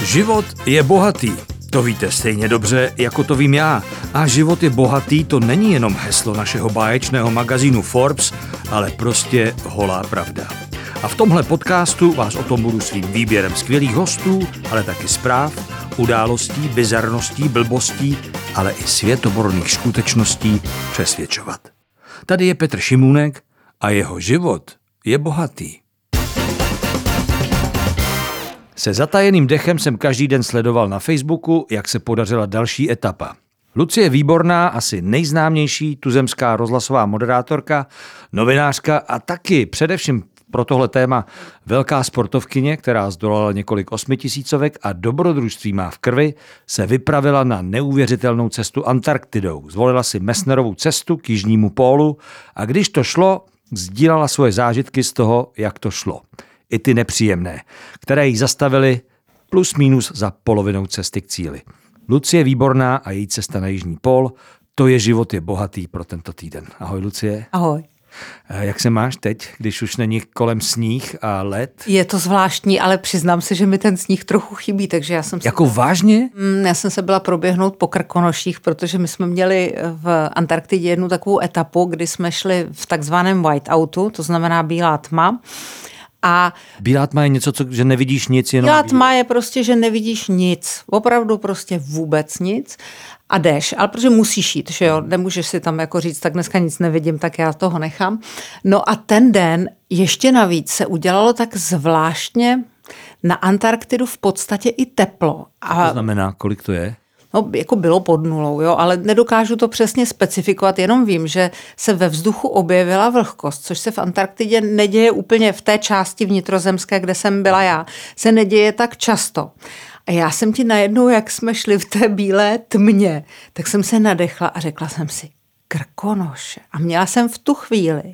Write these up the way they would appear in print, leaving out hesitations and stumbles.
Život je bohatý. To víte stejně dobře, jako to vím já. A život je bohatý, to není jenom heslo našeho báječného magazínu Forbes, ale prostě holá pravda. A v tomhle podcastu vás o tom budu svým výběrem skvělých hostů, ale taky zpráv, událostí, bizarností, blbostí, ale i světoborných skutečností přesvědčovat. Tady je Petr Šimůnek a jeho život je bohatý. Se zatajeným dechem jsem každý den sledoval na Facebooku, jak se podařila další etapa. Lucie Výborná, asi nejznámější tuzemská rozhlasová moderátorka, novinářka a taky především pro tohle téma velká sportovkyně, která zdolala několik 8000 a dobrodružství má v krvi, se vypravila na neuvěřitelnou cestu Antarktidou. Zvolila si Messnerovu cestu k jižnímu pólu a když to šlo, sdílala svoje zážitky z toho, jak to šlo. I ty nepříjemné, které jí zastavily plus minus za polovinou cesty k cíli. Lucie Výborná a její cesta na jižní pól, to je život je bohatý pro tento týden. Ahoj Lucie. Ahoj. Jak se máš teď, když už není kolem sníh a led? Je to zvláštní, ale přiznám se, že mi ten sníh trochu chybí, takže já jsem se... Jako vážně? Já jsem se byla proběhnout po Krkonoších, protože my jsme měli v Antarktidě jednu takovou etapu, kdy jsme šli v takzvaném whiteoutu, to znamená bílá tma. A bílá tma je něco, že nevidíš nic, jenom bílá tma je prostě, že nevidíš nic. Opravdu prostě vůbec nic. A jdeš, ale protože musíš jít, že jo, nemůžeš si tam jako říct, tak dneska nic nevidím, tak já toho nechám. No a ten den ještě navíc se udělalo tak zvláštně na Antarktidu v podstatě i teplo. A to znamená, kolik to je? No, jako bylo pod nulou, jo, ale nedokážu to přesně specifikovat, jenom vím, že se ve vzduchu objevila vlhkost, což se v Antarktidě neděje úplně v té části vnitrozemské, kde jsem byla já, se neděje tak často. A já jsem ti najednou, jak jsme šli v té bílé tmě, tak jsem se nadechla a řekla jsem si Krkonoše. A měla jsem v tu chvíli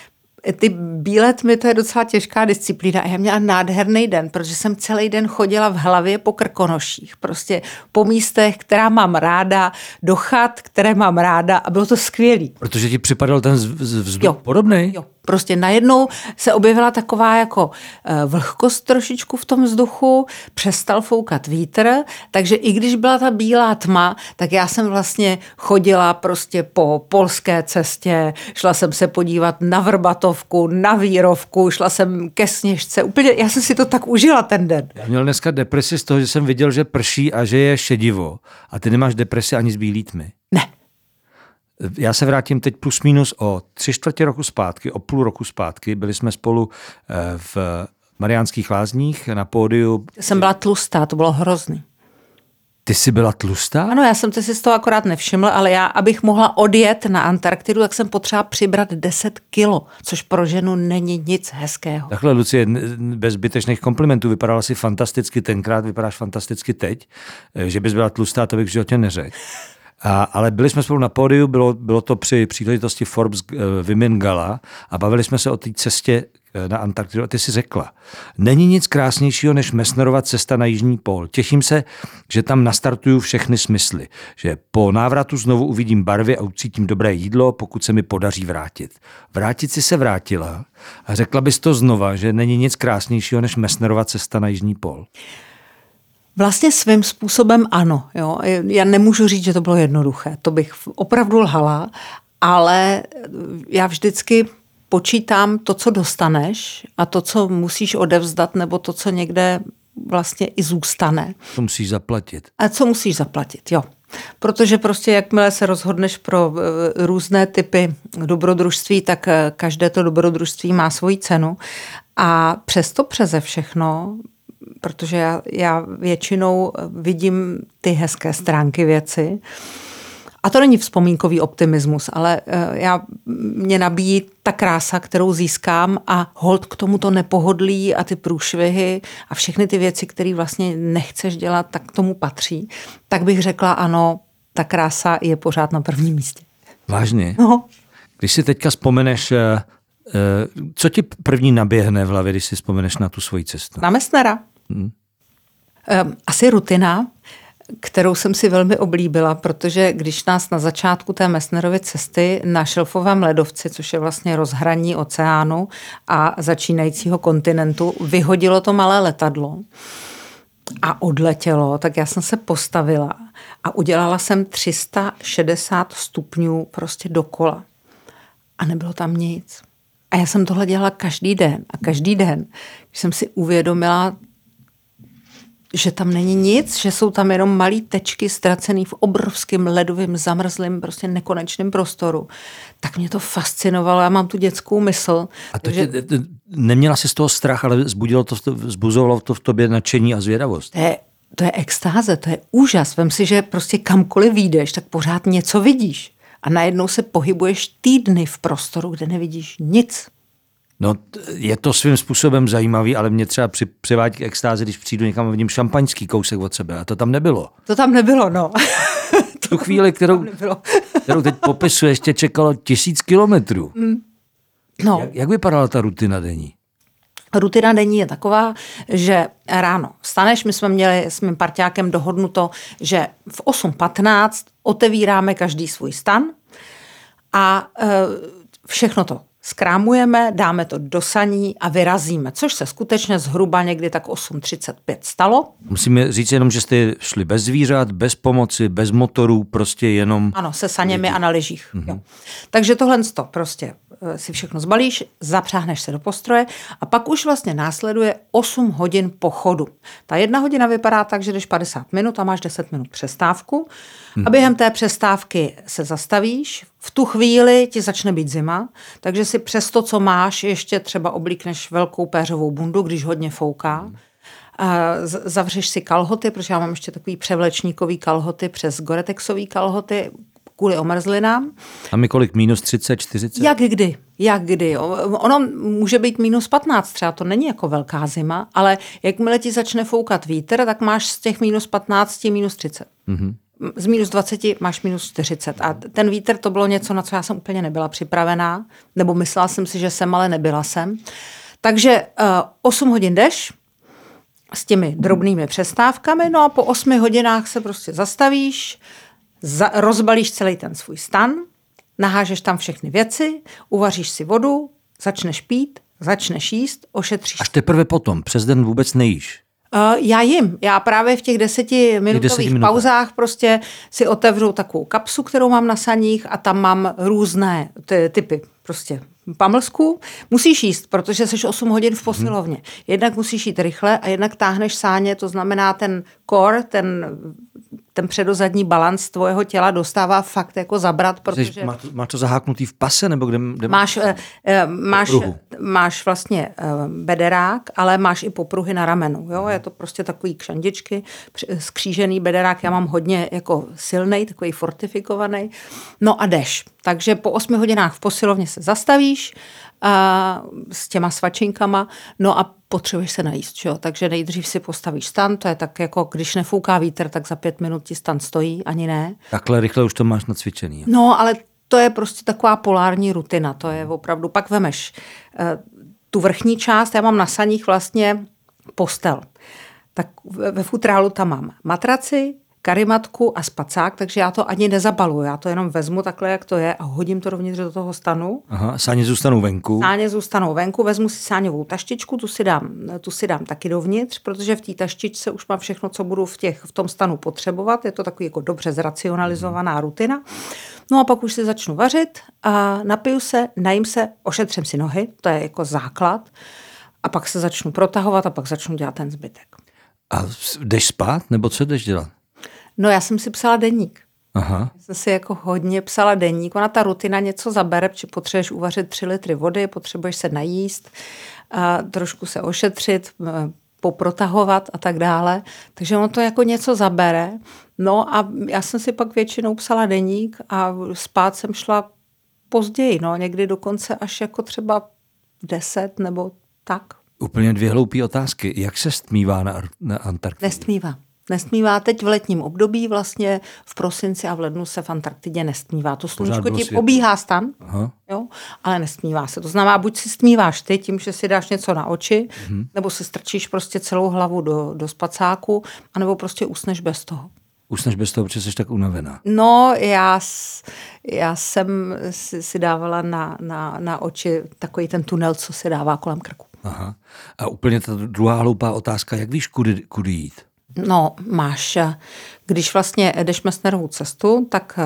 ty bílé tmy, to je docela těžká disciplína a já měla nádherný den, protože jsem celý den chodila v hlavě po Krkonoších, prostě po místech, která mám ráda, do chat, které mám ráda a bylo to skvělý. Protože ti připadal ten vzduch podobný? Jo. Prostě najednou se objevila taková jako vlhkost trošičku v tom vzduchu, přestal foukat vítr, takže i když byla ta bílá tma, tak já jsem vlastně chodila prostě po polské cestě, šla jsem se podívat na Vrbatovku, na Vírovku, šla jsem ke Sněžce, úplně, já jsem si to tak užila ten den. Já měl dneska depresi z toho, že jsem viděl, že prší a že je šedivo a ty nemáš depresi ani z bílý tmy. Ne. Já se vrátím teď plus minus o 3/4 roku zpátky, o půl roku zpátky. Byli jsme spolu v Mariánských Lázních na pódiu. Jsem byla tlustá, to bylo hrozný. Ty jsi byla tlustá? Ano, já jsem si z toho akorát nevšiml, ale já, abych mohla odjet na Antarktidu, tak jsem potřeba přibrat 10 kilo, což pro ženu není nic hezkého. Takhle, Lucie, bez zbytečných komplimentů, vypadala si fantasticky tenkrát, vypadáš fantasticky teď. Že bys byla tlustá, to bych v životě neřekl. Ale byli jsme spolu na pódiu, bylo to při příležitosti Forbes Women Gala a bavili jsme se o té cestě na Antarktidu a ty si řekla, není nic krásnějšího než Messnerova cesta na jižní pól. Těším se, že tam nastartuju všechny smysly, že po návratu znovu uvidím barvy a ucítím dobré jídlo, pokud se mi podaří vrátit. Vrátit si se vrátila a řekla bys to znova, že není nic krásnějšího než Messnerova cesta na jižní pól. Vlastně svým způsobem ano. Jo. Já nemůžu říct, že to bylo jednoduché. To bych opravdu lhala, ale já vždycky počítám to, co dostaneš a to, co musíš odevzdat, nebo to, co někde vlastně i zůstane. Co musíš zaplatit. A co musíš zaplatit, jo. Protože prostě jakmile se rozhodneš pro různé typy dobrodružství, tak každé to dobrodružství má svoji cenu. A přesto přeze všechno, protože já většinou vidím ty hezké stránky věci. A to není vzpomínkový optimismus, ale mě nabíjí ta krása, kterou získám a holt k tomu to nepohodlí a ty průšvihy a všechny ty věci, které vlastně nechceš dělat, tak k tomu patří. Tak bych řekla ano, ta krása je pořád na prvním místě. Vážně? No. Když si teďka vzpomeneš, co ti první naběhne v hlavě, když si vzpomeneš na tu svoji cestu? Na Messnera. Asi rutina, kterou jsem si velmi oblíbila, protože když nás na začátku té Messnerovy cesty na šelfovém ledovci, což je vlastně rozhraní oceánu a začínajícího kontinentu, vyhodilo to malé letadlo, a odletělo, tak já jsem se postavila a udělala jsem 360 stupňů prostě dokola. A nebylo tam nic. A já jsem tohle dělala každý den. A každý den, když jsem si uvědomila, že tam není nic, že jsou tam jenom malý tečky ztracený v obrovským ledovým, zamrzlým, prostě nekonečném prostoru, tak mě to fascinovalo. Já mám tu dětskou mysl. A to neměla jsi z toho strach, ale vzbuzovalo to v tobě nadšení a zvědavost. To je extáze, to je úžas. Vem si, že prostě kamkoliv vyjdeš, tak pořád něco vidíš. A najednou se pohybuješ týdny v prostoru, kde nevidíš nic. No, je to svým způsobem zajímavý, ale mě třeba přivádí k extázi, když přijdu někam a vidím šampaňský kousek od sebe. A to tam nebylo. To tam nebylo, no. Tu chvíli, kterou teď popisuješ, tě čekalo 1000 kilometrů. No. Jak vypadala ta rutina denní? Rutina denní je taková, že ráno vstaneš, my jsme měli s mým parťákem dohodnuto, že v 8:15 otevíráme každý svůj stan a všechno to zkrámujeme, dáme to do saní a vyrazíme, což se skutečně zhruba někdy tak 8:35 stalo. Musíme říct jenom, že jste šli bez zvířat, bez pomoci, bez motorů, prostě jenom... Ano, se saněmi a na lyžích. Jo. Takže tohle prostě si všechno zbalíš, zapřáhneš se do postroje a pak už vlastně následuje 8 hodin pochodu. Ta 1 hodina vypadá tak, že jdeš 50 minut a máš 10 minut přestávku a během té přestávky se zastavíš. V tu chvíli ti začne být zima, takže si přes to, co máš, ještě třeba oblíkneš velkou péřovou bundu, když hodně fouká. Zavřeš si kalhoty, protože já mám ještě takový převlečníkový kalhoty přes goretexový kalhoty, kvůli omrzlinám. A mi kolik? Minus 30, 40? Jak kdy. Ono může být minus 15, třeba to není jako velká zima, ale jakmile ti začne foukat vítr, tak máš z těch minus 15 minus 30. Mm-hmm. Z minus 20 máš minus 40. A ten vítr to bylo něco, na co já jsem úplně nebyla připravená, nebo myslela jsem si, že jsem, ale nebyla jsem. Takže 8 hodin jdeš s těmi drobnými přestávkami, no a po 8 hodinách se prostě zastavíš, rozbalíš celý ten svůj stan, nahážeš tam všechny věci, uvaříš si vodu, začneš pít, začneš jíst, ošetříš. Až teprve potom, přes den vůbec nejíš? Já jim. Já právě v těch 10minutových pauzách prostě si otevřu takovou kapsu, kterou mám na saních a tam mám různé typy prostě pamlsku. Musíš jíst, protože jsi 8 hodin v posilovně. Jednak musíš jít rychle a jednak táhneš sáně, to znamená ten core, ten předozadní balans tvojeho těla dostává fakt jako zabrat, protože... Má to zaháknutý v pase, nebo kde máš vlastně bederák, ale máš i popruhy na ramenu. Jo? Je to prostě takový kšandičky, skřížený bederák, já mám hodně jako silnej, takový fortifikovaný. No a jdeš. Takže po 8 hodinách v posilovně se zastavíš s těma svačinkama, no a potřebuješ se najíst, jo? Takže nejdřív si postavíš stan, to je tak jako, když nefouká vítr, tak za 5 minut ti stan stojí, ani ne. Takhle rychle už to máš nacvičený. Jo? No, ale to je prostě taková polární rutina, to je opravdu, pak vemeš tu vrchní část, já mám na saních vlastně postel. Tak ve futrálu tam mám matraci, karimatku a spacák, takže já to ani nezabaluju. Já to jenom vezmu takhle, jak to je a hodím to dovnitř do toho stanu. Aha, sáně zůstanou venku. Vezmu si sáňovou taštičku, tu si dám taky dovnitř, protože v té taštičce už mám všechno, co budu v tom stanu potřebovat. Je to takový jako dobře zracionalizovaná rutina. No a pak už si začnu vařit a napiju se, najím se, ošetřím si nohy, to je jako základ. A pak se začnu protahovat a pak začnu dělat ten zbytek. A jdeš spát, nebo co jdeš dělat? No já jsem si psala deník. Aha. Já jsem si jako hodně psala deník. Ona ta rutina něco zabere, protože potřebuješ uvařit 3 litry vody, potřebuješ se najíst, a trošku se ošetřit, poprotahovat a tak dále. Takže ono to jako něco zabere. No a já jsem si pak většinou psala deník a spát jsem šla později, no někdy dokonce až jako třeba 10 nebo tak. Úplně 2 hloupé otázky. Jak se stmívá na Antarktidě? Nestmívá teď v letním období, vlastně v prosinci a v lednu se v Antarktidě nestmívá. To sluníčko ti obíhá stan, jo, ale nestmívá se. To znamená, buď si stmíváš ty tím, že si dáš něco na oči, nebo si strčíš prostě celou hlavu do spacáku, anebo prostě usneš bez toho. Usneš bez toho, protože jsi tak unavená. No, já jsem si dávala na oči takový ten tunel, co se dává kolem krku. Aha. A úplně ta druhá hloupá otázka, jak víš, kudy jít? No, máš, když vlastně jdeš Messnerovou cestu, tak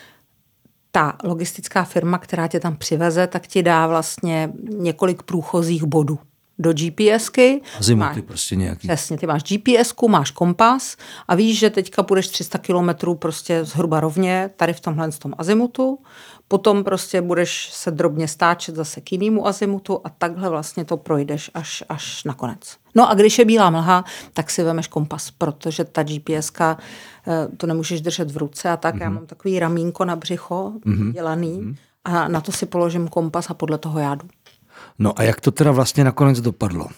ta logistická firma, která tě tam přiveze, tak ti dá vlastně několik průchozích bodů do GPSky. Azimuty prostě nějaký. Přesně, ty máš GPSku, máš kompas a víš, že teďka půjdeš 300 kilometrů prostě zhruba rovně tady v tomhle tom azimutu, potom prostě budeš se drobně stáčet zase k jinému azimutu a takhle vlastně to projdeš až nakonec. No a když je bílá mlha, tak si vemeš kompas, protože ta GPSka to nemůžeš držet v ruce a tak. Já mám takový ramínko na břicho dělaný a na to si položím kompas a podle toho já jdu. No a jak to teda vlastně nakonec dopadlo?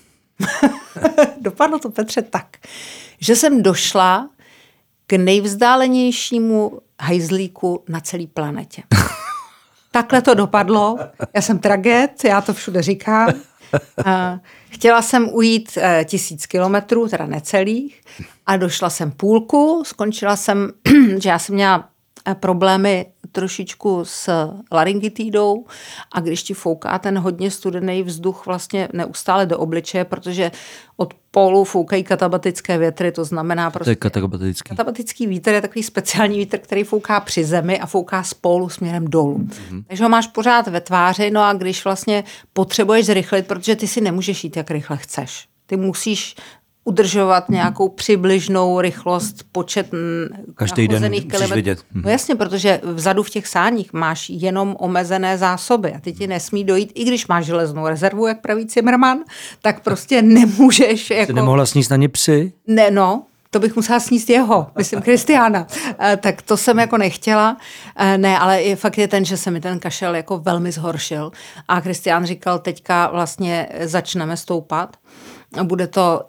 Dopadlo to, Petře, tak, že jsem došla k nejvzdálenějšímu hajzlíku na celé planetě. Takhle to dopadlo. Já jsem tragéd, já to všude říkám. Chtěla jsem ujít 1000 kilometrů, teda necelých, a došla jsem půlku, skončila jsem, že já jsem měla problémy trošičku s laryngitidou a když ti fouká ten hodně studený vzduch vlastně neustále do obličeje, protože od pólu foukají katabatické větry, to znamená prostě... To je katabatický. Katabatický vítr je takový speciální vítr, který fouká při zemi a fouká z pólu směrem dolů. Takže ho máš pořád ve tváři, no a když vlastně potřebuješ zrychlit, protože ty si nemůžeš jít, jak rychle chceš. Ty musíš udržovat nějakou přibližnou rychlost, počet každý den musíš kilometrů. vidět. No jasně, protože vzadu v těch sáních máš jenom omezené zásoby a ty ti nesmí dojít, i když máš železnou rezervu, jak praví Cimrman, tak prostě nemůžeš. Jsi nemohla sníst ani psy? Ne, no. To bych musela sníst jeho, myslím Kristiána. Tak to jsem jako nechtěla. Ne, ale fakt je ten, že se mi ten kašel jako velmi zhoršil. A Kristián říkal, teďka vlastně začneme stoupat. Bude to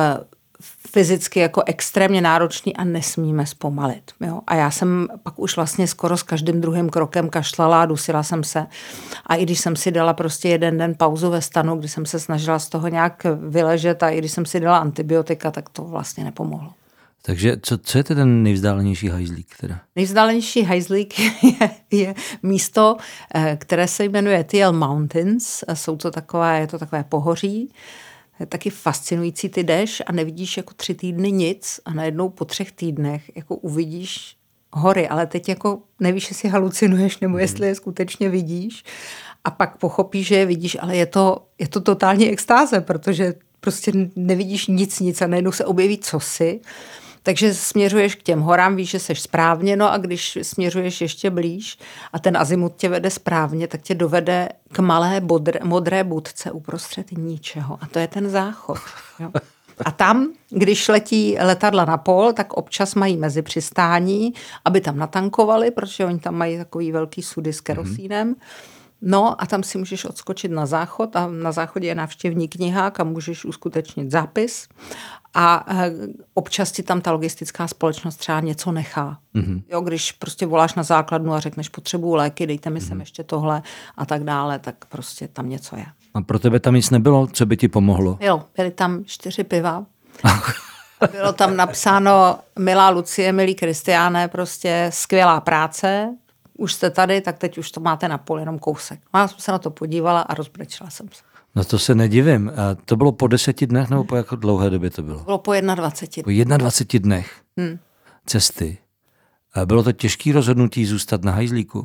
fyzicky jako extrémně náročný a nesmíme zpomalit. Jo? A já jsem pak už vlastně skoro s každým druhým krokem kašlala a dusila jsem se. A i když jsem si dala prostě jeden den pauzu ve stanu, kdy jsem se snažila z toho nějak vyležet a i když jsem si dala antibiotika, tak to vlastně nepomohlo. Takže co je ten nejvzdálenější hajzlík teda? Nejvzdálenější hajzlík je místo, které se jmenuje TL Mountains. Je to takové pohoří. Je taky fascinující, ty jdeš a nevidíš jako 3 týdny nic a najednou po 3 týdnech jako uvidíš hory, ale teď jako nevíš, jestli halucinuješ nebo jestli je skutečně vidíš a pak pochopíš, že je vidíš, ale je to totální extáze, protože prostě nevidíš nic a najednou se objeví cosi. Takže směřuješ k těm horám, víš, že seš správně, no a když směřuješ ještě blíž a ten azimut tě vede správně, tak tě dovede k malé modré budce uprostřed ničeho. A to je ten záchod. Jo. A tam, když letí letadla na pol, tak občas mají mezi přistání, aby tam natankovali, protože oni tam mají takový velký sudy s kerosínem. No a tam si můžeš odskočit na záchod a na záchodě je návštěvní kniha, kam můžeš uskutečnit zápis a občas ti tam ta logistická společnost třeba něco nechá. Jo, když prostě voláš na základnu a řekneš potřebuju léky, dejte mi sem ještě tohle a tak dále, tak prostě tam něco je. A pro tebe tam nic nebylo? Co by ti pomohlo? Jo, byly tam 4 piva. Bylo tam napsáno milá Lucie, milý Kristiáne, prostě skvělá práce. Už jste tady, tak teď už to máte na pol, jenom kousek. Já jsem se na to podívala a rozbrečela jsem se. No to se nedivím. A to bylo po 10 dnech nebo po jak dlouhé době to bylo? Bylo po 21. Po 21 dnech cesty. A bylo to těžké rozhodnutí zůstat na hajzlíku?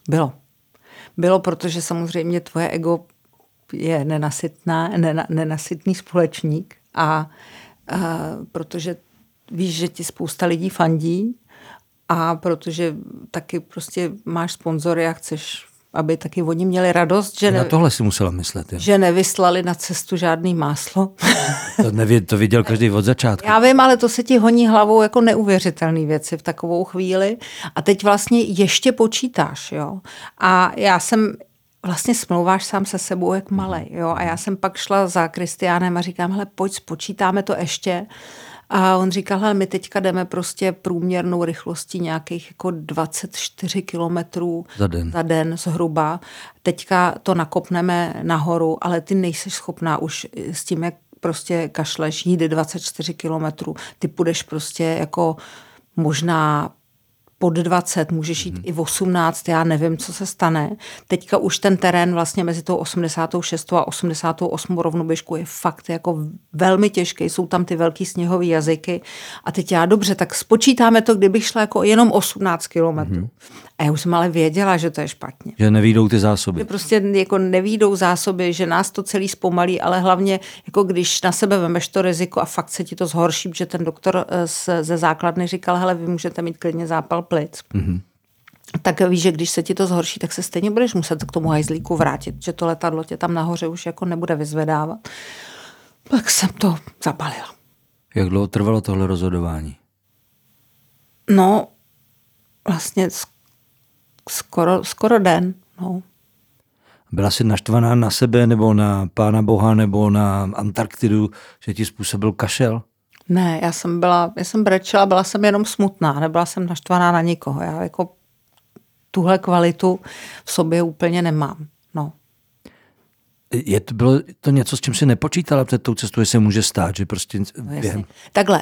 Bylo, protože samozřejmě tvoje ego je nenasytný společník a protože víš, že ti spousta lidí fandí a protože taky prostě máš sponzory a chceš, aby taky oni měli radost, že na tohle si musela myslet. Je. Že nevyslali na cestu žádný máslo. To viděl každý od začátku. Já vím, ale to se ti honí hlavou jako neuvěřitelné věci v takovou chvíli a teď vlastně ještě počítáš, jo. A já jsem vlastně smlouváš sám se sebou jak malej, jo. A já jsem pak šla za Kristiánem a říkám, hele, pojď, spočítáme to ještě. A on říkal, hele, my teďka jdeme prostě průměrnou rychlostí nějakých jako 24 kilometrů za den zhruba. Teďka to nakopneme nahoru, ale ty nejseš schopná už s tím, jak prostě kašleš, jít 24 kilometrů. Ty půjdeš prostě jako možná pod 20, můžeš jít i 18, já nevím, co se stane. Teďka už ten terén vlastně mezi tou 86. a 88. rovnoběžkou je fakt jako velmi těžký, jsou tam ty velký sněhový jazyky a teď já dobře, tak spočítáme to, kdybych šla jako jenom 18 kilometrů. A já už jsem ale věděla, že to je špatně. Že nevyjdou ty zásoby. Že prostě jako nevyjdou zásoby, že nás to celý zpomalí, ale hlavně jako když na sebe vemeš to riziko a fakt se ti to zhorší, že ten doktor ze základny říkal, hele, vy můžete mít klidně zápal plic. Tak víš, že když se ti to zhorší, tak se stejně budeš muset k tomu hajzlíku vrátit, že to letadlo tě tam nahoře už jako nebude vyzvedávat. Tak jsem to zabalila. Jak dlouho trvalo tohle rozhodování? No, vlastně skoro den, no. Byla jsi naštvaná na sebe, nebo na Pána Boha, nebo na Antarktidu, že ti způsobil kašel? Ne, já jsem brečela, byla jsem jenom smutná, nebyla jsem naštvaná na nikoho. Já jako tuhle kvalitu v sobě úplně nemám, no. Bylo to něco, s čím jsi nepočítala před tou cestou, že se může stát, že prostě No, takhle,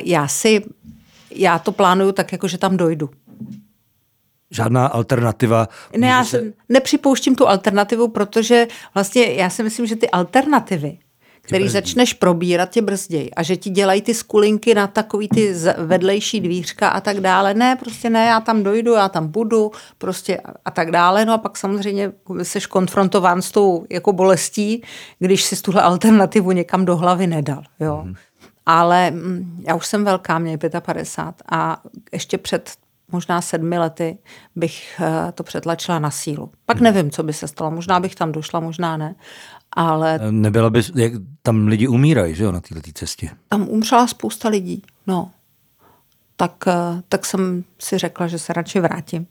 já to plánuju tak, jako že tam dojdu. Žádná alternativa. Ne, já nepřipouštím tu alternativu, protože vlastně já si myslím, že ty alternativy, který začneš probírat, tě brzději a že ti dělají ty skulinky na takový ty vedlejší dvířka a tak dále. Ne, prostě ne, já tam dojdu, já tam budu, prostě a tak dále. No a pak samozřejmě seš konfrontován s tou jako bolestí, když si tuhle alternativu někam do hlavy nedal, jo. Ale já už jsem velká, mě je 55 a ještě před možná 7 lety bych to přetlačila na sílu. Pak nevím, co by se stalo. Možná bych tam došla, možná ne. Ale nebyla by, jak tam lidi umírají, že jo, na této cestě. Tam umřela spousta lidí, no. Tak jsem si řekla, že se radši vrátím.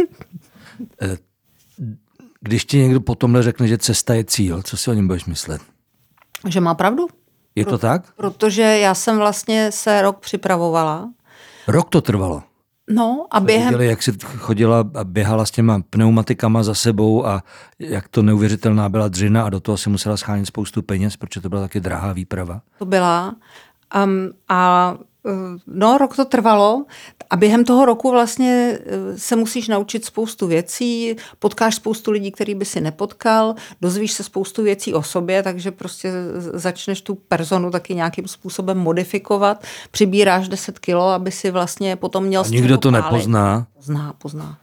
Když ti někdo po tomhle řekne, že cesta je cíl, co si o něm budeš myslet? Že má pravdu. Je to tak? Protože já jsem vlastně se rok připravovala. Rok to trvalo? No a během... Viděli, jak jsi chodila a běhala s těma pneumatikama za sebou a jak to neuvěřitelná byla dřina a do toho si musela schánět spoustu peněz, protože to byla taky drahá výprava. To byla. No, rok to trvalo a během toho roku vlastně se musíš naučit spoustu věcí, potkáš spoustu lidí, který by si nepotkal, dozvíš se spoustu věcí o sobě, takže prostě začneš tu personu taky nějakým způsobem modifikovat, přibíráš 10 kilo, aby si vlastně potom měl... A nikdo to nepozná. Pozná.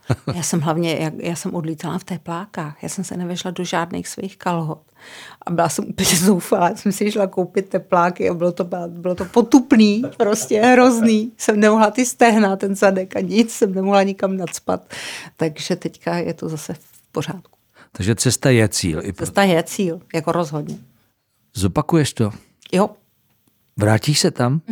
Já jsem odlítala v teplákách, já jsem se nevešla do žádných svých kalhot. A byla jsem úplně zoufalá, jsem si šla koupit tepláky a bylo to potupný, prostě hrozný. Jsem nemohla ty stehna, ten zadek a nic, jsem nemohla nikam nacpat. Takže teďka je to zase v pořádku. Takže cesta je cíl. Cesta je cíl, jako rozhodně. Zopakuješ to? Jo. Vrátíš se tam?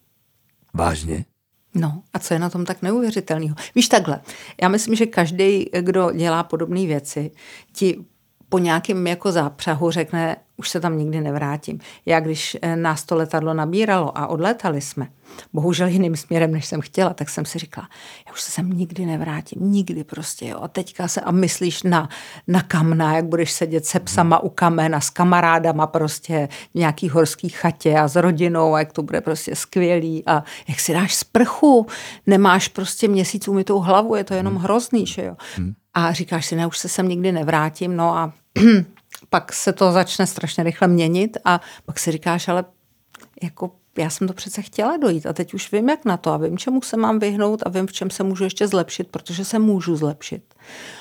Vážně? No a co je na tom tak neuvěřitelného? Víš takhle, já myslím, že každý, kdo dělá podobné věci, ti po nějakém jako zápřahu řekne, už se tam nikdy nevrátím. Já když nás to letadlo nabíralo a odlétali jsme, bohužel jiným směrem, než jsem chtěla, tak jsem si říkala, já už se sem nikdy nevrátím, nikdy prostě, jo. A teďka a myslíš na kamna, jak budeš sedět se psama u kamena, s kamarádama prostě v nějaký horský chatě a s rodinou a jak to bude prostě skvělý a jak si dáš sprchu, nemáš prostě měsíc umytou hlavu, je to jenom hrozný, že jo. A říkáš si, ne, už se sem nikdy nevrátím, no a pak se to začne strašně rychle měnit a pak si říkáš, ale jako já jsem to přece chtěla dojít a teď už vím, jak na to a vím, čemu se mám vyhnout a vím, v čem se můžu ještě zlepšit, protože se můžu zlepšit.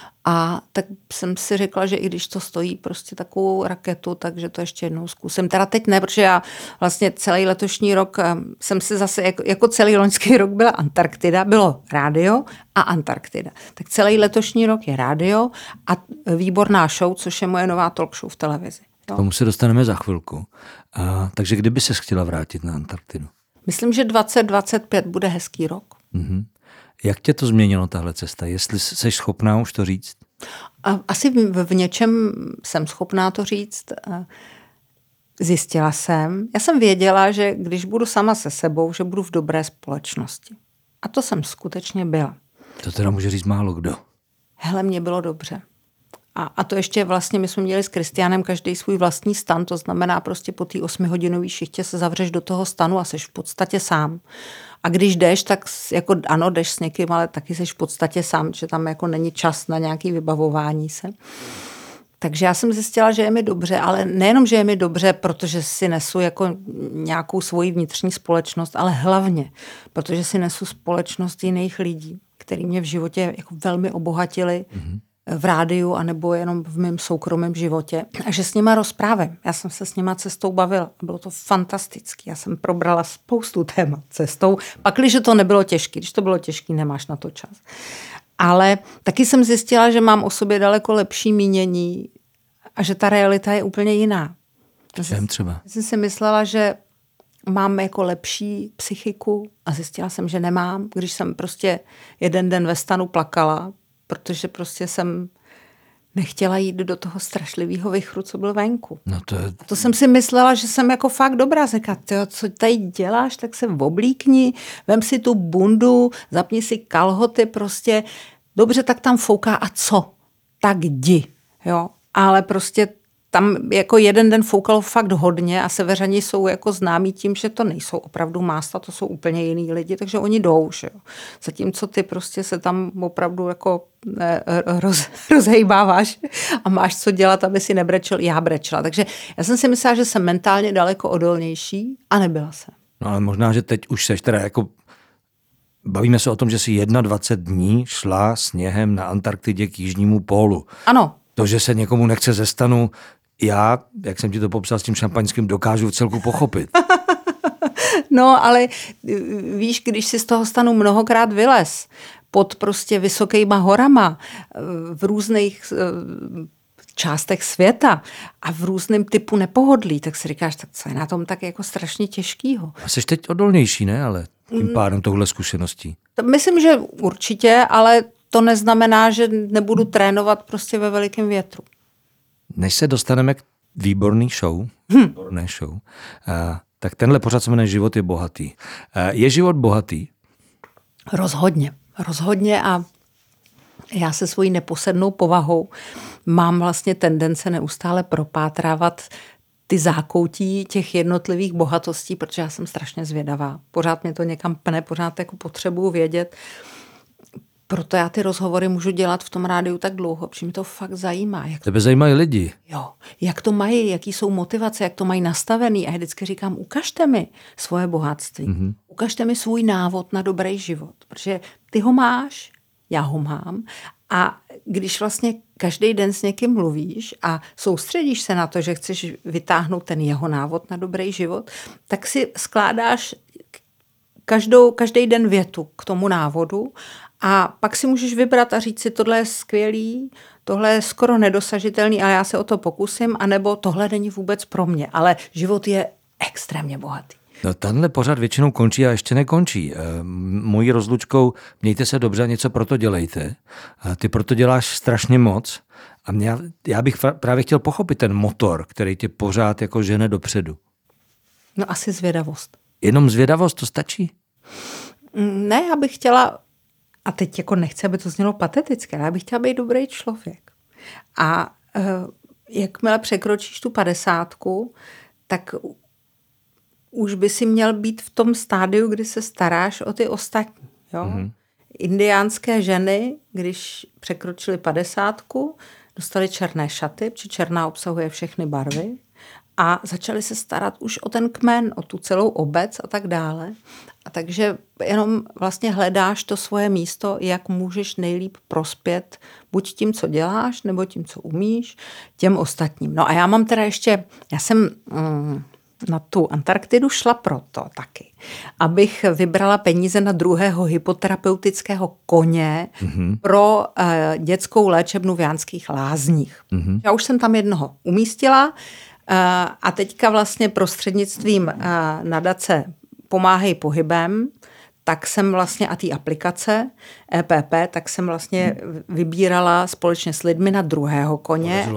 A tak jsem si řekla, že i když to stojí prostě takovou raketu, takže to ještě jednou zkusím. Teda teď ne, protože já vlastně celý letošní rok jsem si zase, jako celý loňský rok byla Antarktida, bylo rádio a Antarktida. Tak celý letošní rok je rádio a Výborná show, což je moje nová talk show v televizi. K tomu se dostaneme za chvilku. Takže kdyby ses chtěla vrátit na Antarktidu? Myslím, že 2025 bude hezký rok. Jak tě to změnilo, tahle cesta? Jestli jsi schopná už to říct? Asi v něčem jsem schopná to říct. Zjistila jsem. Já jsem věděla, že když budu sama se sebou, že budu v dobré společnosti. A to jsem skutečně byla. To teda může říct málo kdo. Hele, mně bylo dobře. A to ještě vlastně my jsme měli s Kristiánem každý svůj vlastní stan, to znamená prostě po té 8hodinové šichtě se zavřeš do toho stanu a seš v podstatě sám. A když jdeš, tak jako ano, jdeš s někým, ale taky seš v podstatě sám, že tam jako není čas na nějaké vybavování se. Takže já jsem zjistila, že je mi dobře, ale nejenom, že je mi dobře, protože si nesu jako nějakou svoji vnitřní společnost, ale hlavně, protože si nesu společnost jiných lidí, který mě v životě jako velmi obohatili v rádiu anebo jenom v mém soukromém životě. A že s nima rozprávím. Já jsem se s nima cestou bavila. Bylo to fantastické. Já jsem probrala spoustu témat cestou. Pak, když to nebylo těžké. Když to bylo těžké, nemáš na to čas. Ale taky jsem zjistila, že mám o sobě daleko lepší mínění a že ta realita je úplně jiná. Čem třeba? Já jsem si myslela, že mám jako lepší psychiku a zjistila jsem, že nemám, když jsem prostě jeden den ve stanu plakala, protože prostě jsem nechtěla jít do toho strašlivého vichru, co byl venku. No to jsem si myslela, že jsem jako fakt dobrá. Říkat, tyjo, co tady děláš, tak se oblíkni, vem si tu bundu, zapni si kalhoty prostě. Dobře, tak tam fouká a co? Tak jdi. Jo? Ale prostě tam jako jeden den foukalo fakt hodně a Severani jsou jako známí tím, že to nejsou opravdu másta, to jsou úplně jiný lidi, takže oni jdou. Že jo? Zatímco ty prostě se tam opravdu jako rozhejbáváš a máš co dělat, aby si nebrečel. Já brečela. Takže já jsem si myslela, že jsem mentálně daleko odolnější a nebyla jsem. No ale možná, že teď už seš teda jako... Bavíme se o tom, že si 21 dní šla sněhem na Antarktidě k jižnímu pólu. Ano. To, že se někomu nechce ze stanu, já, jak jsem ti to popsal s tím šampaňským, dokážu v celku pochopit. No, ale víš, když si z toho stanu mnohokrát vylez pod prostě vysokýma horama v různých částech světa a v různém typu nepohodlí, tak si říkáš, tak co je na tom tak jako strašně těžkýho. A jsi teď odolnější, ne? Ale tím pádem touhle zkušeností. Myslím, že určitě, ale to neznamená, že nebudu trénovat prostě ve velikém větru. Než se dostaneme k výborné show, tak tenhle pořad se jmenuje Život je bohatý. Je život bohatý? Rozhodně a já se svojí neposednou povahou mám vlastně tendence neustále propátrávat ty zákoutí těch jednotlivých bohatostí, protože já jsem strašně zvědavá. Pořád mě to někam pne, pořád jako potřebuju vědět. Proto já ty rozhovory můžu dělat v tom rádiu tak dlouho, protože mě to fakt zajímá. Tebe zajímají lidi. Jo, jak to mají, jaký jsou motivace, jak to mají nastavený. A já vždycky říkám, ukažte mi svoje bohatství. Mm-hmm. Ukažte mi svůj návod na dobrý život. Protože ty ho máš, já ho mám. A když vlastně každý den s někým mluvíš a soustředíš se na to, že chceš vytáhnout ten jeho návod na dobrý život, tak si skládáš každý den větu k tomu návodu a pak si můžeš vybrat a říct si, tohle je skvělý, tohle je skoro nedosažitelný, ale já se o to pokusím, anebo tohle není vůbec pro mě, ale život je extrémně bohatý. No, tenhle pořad většinou končí a ještě nekončí. Mojí rozlučkou mějte se dobře a něco proto dělejte. Ty proto děláš strašně moc a já bych právě chtěl pochopit ten motor, který tě pořád jako žene dopředu. No asi zvědavost. Jenom zvědavost, to stačí? Ne, já bych chtěla, a teď jako nechci, aby to znělo patetické, ale já bych chtěla být dobrý člověk. A jakmile překročíš tu 50, tak už by si měl být v tom stádiu, kdy se staráš o ty ostatní. Jo? Mm-hmm. Indiánské ženy, když překročily 50, dostaly černé šaty, protože černá obsahuje všechny barvy a začaly se starat už o ten kmen, o tu celou obec a tak dále. A takže jenom vlastně hledáš to svoje místo, jak můžeš nejlíp prospět buď tím, co děláš, nebo tím, co umíš, těm ostatním. No a já mám teda ještě, já jsem na tu Antarktidu šla proto taky, abych vybrala peníze na druhého hypoterapeutického koně pro dětskou léčebnu v Jánských Lázních. Já už jsem tam jednoho umístila a teďka vlastně prostřednictvím nadace Pomáhej pohybem, tak jsem vlastně a té aplikace EPP, tak jsem vlastně vybírala společně s lidmi na druhého koně.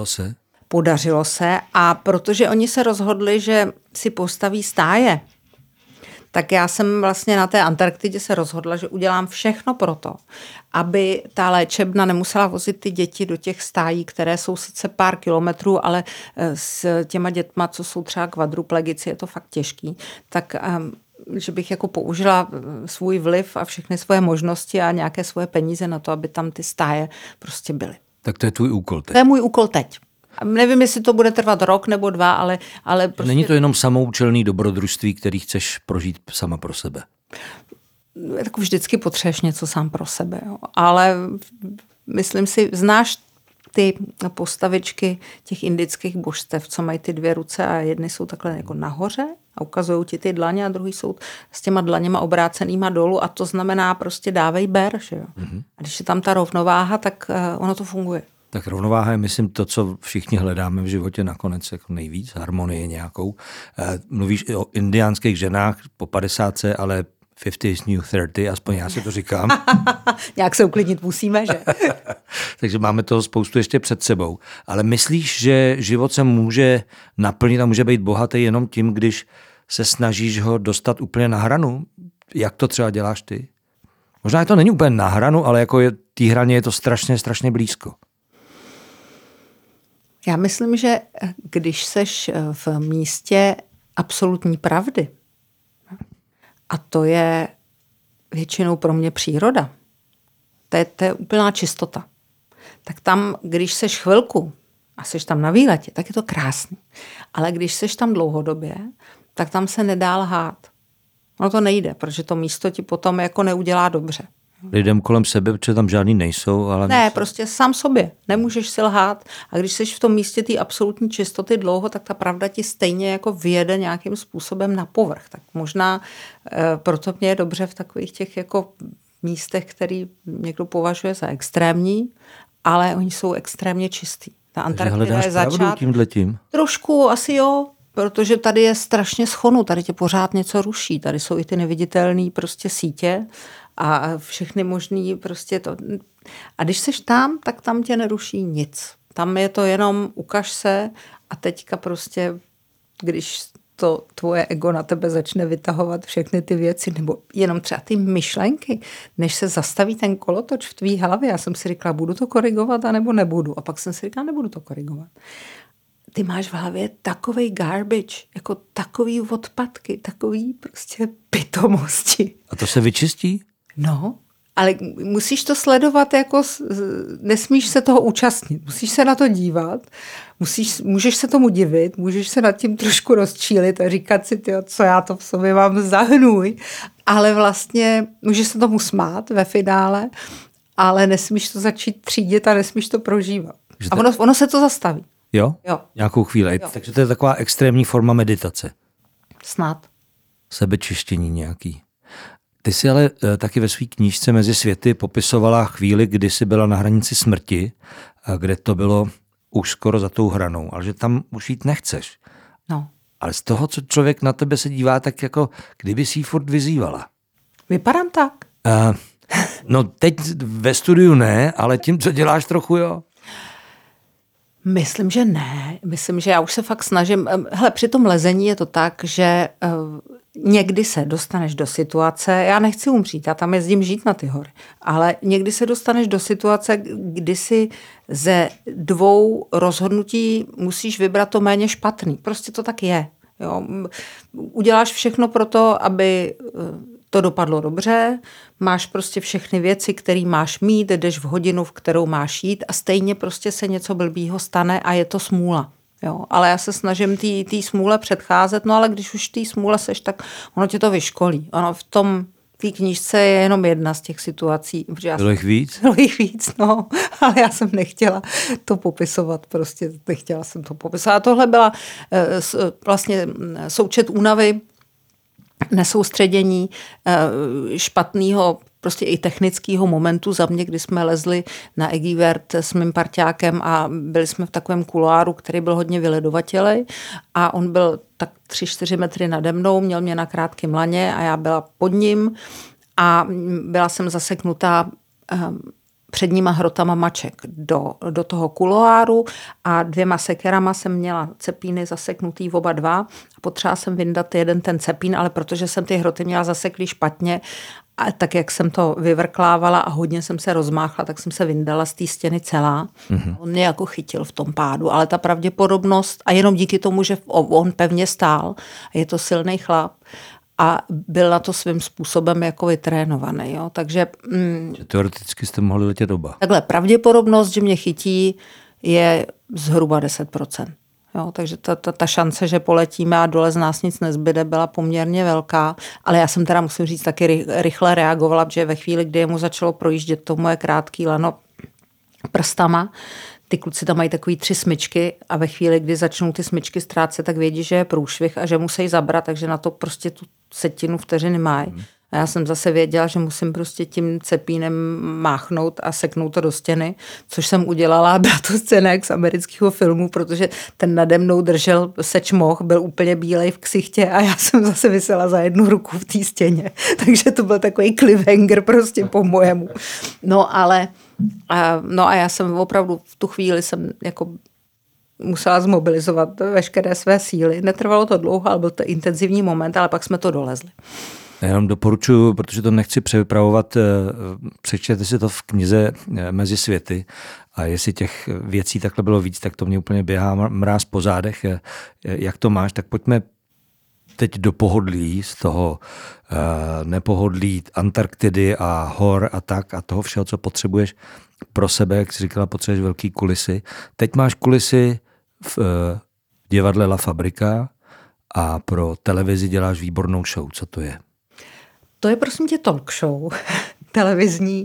Podařilo se a protože oni se rozhodli, že si postaví stáje, tak já jsem vlastně na té Antarktidě se rozhodla, že udělám všechno pro to, aby ta léčebna nemusela vozit ty děti do těch stájí, které jsou sice pár kilometrů, ale s těma dětma, co jsou třeba kvadruplegici, je to fakt těžký, tak že bych jako použila svůj vliv a všechny svoje možnosti a nějaké svoje peníze na to, aby tam ty stáje prostě byly. Tak to je tvůj úkol teď. To je můj úkol teď. Nevím, jestli to bude trvat rok nebo 2, ale prostě... Není to jenom samoučelný dobrodružství, který chceš prožít sama pro sebe? Tak vždycky potřebuješ něco sám pro sebe. Jo. Ale myslím si, znáš ty postavičky těch indických božstev, co mají ty 2 ruce a jedny jsou takhle jako nahoře a ukazují ti ty dlaně a druhý jsou s těma dlaněma obrácenýma dolů a to znamená prostě dávej ber. Že jo. Mm-hmm. A když je tam ta rovnováha, tak ono to funguje. Tak rovnováha je, myslím, to, co všichni hledáme v životě nakonec jako nejvíc, harmonie nějakou. Mluvíš i o indiánských ženách po 50, ale 50 is new 30, aspoň já si to říkám. Nějak se uklidnit musíme, že? Takže máme toho spoustu ještě před sebou. Ale myslíš, že život se může naplnit a může být bohatý jenom tím, když se snažíš ho dostat úplně na hranu? Jak to třeba děláš ty? Možná to není úplně na hranu, ale jako té hraně je to strašně, strašně blízko. Já myslím, že když seš v místě absolutní pravdy, a to je většinou pro mě příroda, to je úplná čistota, tak tam, když seš chvilku a seš tam na výletě, tak je to krásný. Ale když seš tam dlouhodobě, tak tam se nedá lhát. No to nejde, protože to místo ti potom jako neudělá dobře. Lidem kolem sebe, protože tam žádný nejsou. Ale ne, prostě sám sobě. Nemůžeš si lhát. A když jsi v tom místě té absolutní čistoty dlouho, tak ta pravda ti stejně jako vyjede nějakým způsobem na povrch. Tak možná proto mě je dobře v takových těch jako místech, který někdo považuje za extrémní, ale oni jsou extrémně čistý. Ta Antarktida je začát. Tímhletím? Trošku asi jo, protože tady je strašně schonu, tady tě pořád něco ruší. Tady jsou i ty neviditelné prostě sítě a všechny možný prostě to. A když seš tam, tak tam tě neruší nic. Tam je to jenom ukaž se a teďka prostě, když to tvoje ego na tebe začne vytahovat všechny ty věci, nebo jenom třeba ty myšlenky, než se zastaví ten kolotoč v tvý hlavě. Já jsem si říkala, budu to korigovat, anebo nebudu. A pak jsem si říkala, nebudu to korigovat. Ty máš v hlavě takovej garbage, jako takový odpadky, takový prostě pitomosti. A to se vyčistí? No, ale musíš to sledovat, jako nesmíš se toho účastnit, musíš se na to dívat, můžeš se tomu divit, můžeš se nad tím trošku rozčílit a říkat si, tyjo, co já to v sobě mám za hnůj, ale vlastně můžeš se tomu smát ve finále, ale nesmíš to začít třídit a nesmíš to prožívat. A ono se to zastaví. Jo? Jo. Nějakou chvíli. Jo. Takže to je taková extrémní forma meditace. Snad. Sebečištění nějaký. Ty jsi ale taky ve své knížce Mezi světy popisovala chvíli, kdy jsi byla na hranici smrti, kde to bylo už skoro za tou hranou, ale že tam už jít nechceš. No. Ale z toho, co člověk na tebe se dívá, tak jako kdyby si ji furt vyzývala. Vypadám tak? No teď ve studiu ne, ale tím, co děláš, trochu jo. Myslím, že ne. Myslím, že já už se fakt snažím. Hele, při tom lezení je to tak, že někdy se dostaneš do situace, já nechci umřít, já tam jezdím žít na ty hory, ale někdy se dostaneš do situace, kdy si ze 2 rozhodnutí musíš vybrat to méně špatný. Prostě to tak je. Jo. Uděláš všechno pro to, aby to dopadlo dobře, máš prostě všechny věci, které máš mít, jdeš v hodinu, v kterou máš jít a stejně prostě se něco blbýho stane a je to smůla. Jo, ale já se snažím té smůle předcházet, no ale když už té smůle seš, tak ono tě to vyškolí. Ono v té knížce je jenom jedna z těch situací. Bylo jich víc? Bylo jich víc, no, ale já jsem nechtěla to popisovat, prostě nechtěla jsem to popisovat. A tohle byla vlastně součet únavy, nesoustředění, špatného prostě i technického momentu za mě, kdy jsme lezli na Egivert s mým parťákem a byli jsme v takovém kuloáru, který byl hodně vyledovatelý a on byl tak 3-4 metry nade mnou, měl mě na krátkém laně a já byla pod ním a byla jsem zaseknutá předníma hrotama maček do toho kuloáru a 2 sekerama jsem měla cepíny zaseknutý oba 2 a potřeba jsem vyndat jeden ten cepín, ale protože jsem ty hroty měla zaseklý špatně, a tak jak jsem to vyvrklávala a hodně jsem se rozmáchla, tak jsem se vyndala z té stěny celá. On mě jako chytil v tom pádu, ale ta pravděpodobnost a jenom díky tomu, že on pevně stál, je to silný chlap, a byl na to svým způsobem jako vytrénovaný. Jo? Takže teoreticky jste mohli letět oba. Takhle pravděpodobnost, že mě chytí, je zhruba 10%. Jo? Takže ta šance, že poletíme a dole z nás nic nezbyde, byla poměrně velká. Ale já jsem teda, musím říct, taky rychle reagovala, protože ve chvíli, kdy mu začalo projíždět to moje krátké lano prstama, ty kluci tam mají takový 3 smyčky a ve chvíli, kdy začnou ty smyčky ztrácet, tak vědí, že je průšvih a že musí zabrat, takže na to prostě tu 1/10 vteřiny mají. A já jsem zase věděla, že musím prostě tím cepínem máchnout a seknout to do stěny, což jsem udělala. Byla to scéna jak z amerického filmu, protože ten nade mnou držel sečmoch, byl úplně bílej v ksichtě a já jsem zase visela za jednu ruku v té stěně. Takže to byl takový cliffhanger prostě po mojemu. No a já jsem opravdu v tu chvíli jsem jako musela zmobilizovat veškeré své síly. Netrvalo to dlouho, ale byl to intenzivní moment, ale pak jsme to dolezli. Já jenom doporučuji, protože to nechci převypravovat, přečtěte si to v knize Mezi světy a jestli těch věcí takhle bylo víc, tak to mě úplně běhá mráz po zádech. Jak to máš, tak pojďme teď do pohodlí, z toho nepohodlí Antarktidy a hor a tak a toho všeho, co potřebuješ pro sebe, jak jsi říkala, potřebuješ velký kulisy. Teď máš kulisy v divadle La Fabrika a pro televizi děláš výbornou show. Co to je? To je prosím tě talk show televizní.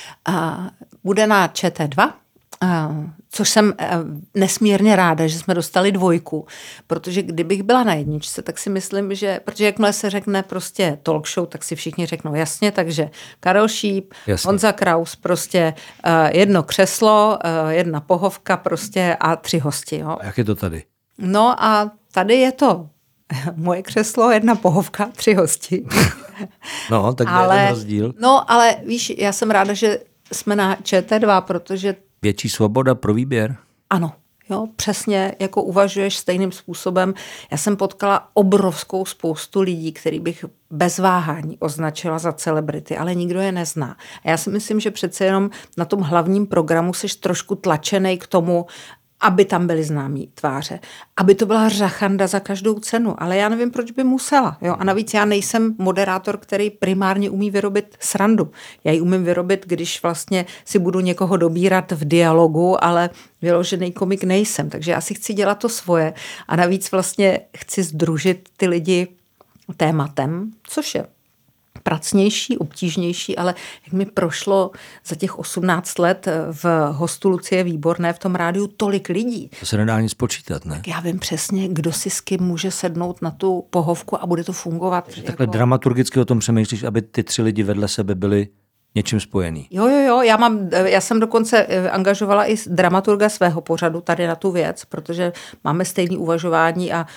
Bude na ČT2, což jsem nesmírně ráda, že jsme dostali 2, protože kdybych byla na 1, tak si myslím, že, protože jakmile se řekne prostě talk show, tak si všichni řeknou jasně, takže Karel Šíp, Honza Kraus, prostě 1 křeslo, 1 pohovka prostě a 3 hosti. Jo. A jak je to tady? No a tady je to moje křeslo, 1 pohovka, 3 hosti. No, tak je ten rozdíl. No, ale víš, já jsem ráda, že jsme na ČT2, protože větší svoboda pro výběr. Ano, jo, přesně jako uvažuješ stejným způsobem. Já jsem potkala obrovskou spoustu lidí, který bych bez váhání označila za celebrity, ale nikdo je nezná. A já si myslím, že přece jenom na tom hlavním programu seš trošku tlačenej k tomu, aby tam byly známý tváře. Aby to byla řachanda za každou cenu. Ale já nevím, proč by musela. Jo? A navíc já nejsem moderátor, který primárně umí vyrobit srandu. Já ji umím vyrobit, když vlastně si budu někoho dobírat v dialogu, ale vyložený komik nejsem. Takže já si chci dělat to svoje. A navíc vlastně chci sdružit ty lidi tématem, což je pracnější, obtížnější, ale jak mi prošlo za těch 18 let v hostu Lucie Výborné v tom rádiu tolik lidí. To se nedá ani spočítat, ne? Tak já vím přesně, kdo si s kým může sednout na tu pohovku a bude to fungovat. Takže takhle dramaturgicky o tom přemýšlíš, aby ty 3 lidi vedle sebe byli něčím spojený. Jo, já jsem dokonce angažovala i dramaturga svého pořadu tady na tu věc, protože máme stejné uvažování a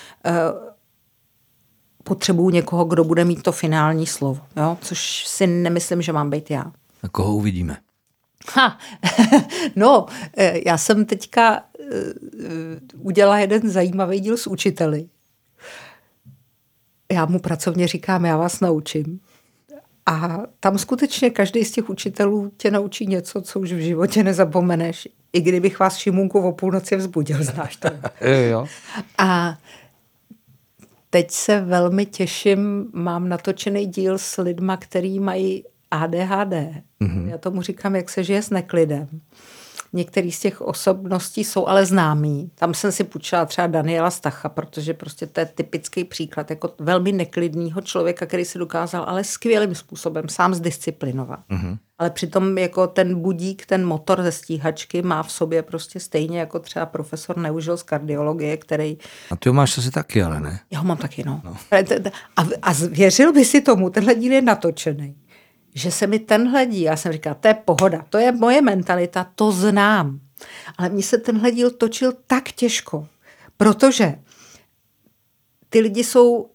potřebuju někoho, kdo bude mít to finální slovo, jo? Což si nemyslím, že mám být já. A koho uvidíme? No, já jsem teďka udělala jeden zajímavý díl s učiteli. Já mu pracovně říkám, já vás naučím. A tam skutečně každý z těch učitelů tě naučí něco, co už v životě nezapomeneš. I kdybych vás Šimunku o půlnoci vzbudil, znáš to. Jo. A teď se velmi těším, mám natočený díl s lidma, který mají ADHD. Mm-hmm. Já tomu říkám, jak se žije s neklidem. Některý z těch osobností jsou ale známí. Tam jsem si půjčila třeba Daniela Stacha, protože prostě to je typický příklad jako velmi neklidného člověka, který se dokázal ale skvělým způsobem sám zdisciplinovat. Mm-hmm. Ale přitom jako ten budík, ten motor ze stíhačky má v sobě prostě stejně jako třeba profesor Neužil z kardiologie, který... A ty ho máš asi taky, ale ne? Já ho mám taky, no. A věřil by si tomu, tenhle díl je natočený, že se mi tenhle díl, já jsem říkala, to je pohoda, to je moje mentalita, to znám. Ale mně se tenhle díl točil tak těžko, protože ty lidi jsou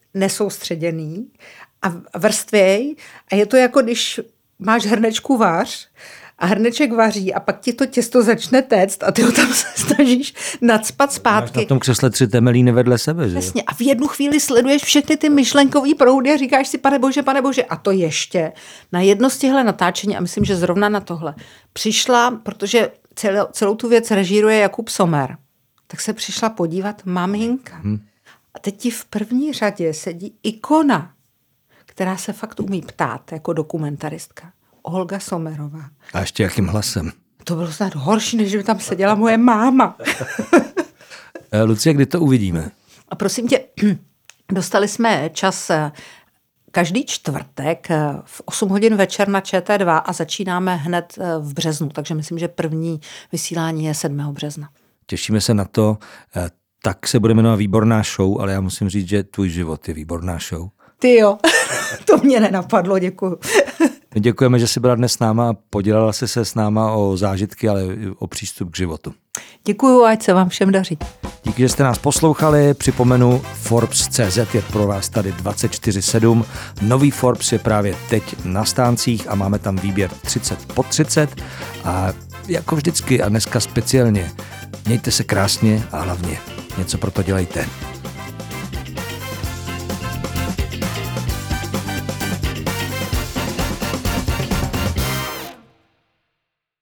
nesoustředěný a vrstvěj a je to jako když máš hrnečku vař a hrneček vaří a pak ti to těsto začne téct a ty ho tam se snažíš nacpat zpátky. Máš na tom křesle 3 temelíny vedle sebe, že? Přesně. A v jednu chvíli sleduješ všechny ty myšlenkový proudy a říkáš si, pane bože, a to ještě na jedno z těchto natáčení, a myslím, že zrovna na tohle, přišla, protože celou tu věc režíruje Jakub Sommer, tak se přišla podívat maminka. A teď ti v první řadě sedí ikona, která se fakt umí ptát jako dokumentaristka. Olga Sommerová. A ještě jakým hlasem? To bylo snad horší, než by tam seděla moje máma. Lucie, kdy to uvidíme? A prosím tě, dostali jsme čas každý čtvrtek v 8 hodin večer na ČT2 a začínáme hned v březnu, takže myslím, že první vysílání je 7. března. Těšíme se na to. Tak se bude jmenovat Výborná show, ale já musím říct, že tvůj život je výborná show. Ty jo, to mě nenapadlo, děkuju. My děkujeme, že jsi byla dnes s náma a podělala se s náma o zážitky, ale o přístup k životu. Děkuju, ať se vám všem daří. Díky, že jste nás poslouchali. Připomenu, Forbes.cz je pro vás tady 24/7. Nový Forbes je právě teď na stáncích a máme tam výběr 30 pod 30. A jako vždycky a dneska speciálně, mějte se krásně a hlavně něco pro to dělejte.